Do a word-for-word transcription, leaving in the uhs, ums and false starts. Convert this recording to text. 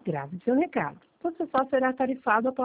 Grave seu recado. Você só será tarifado após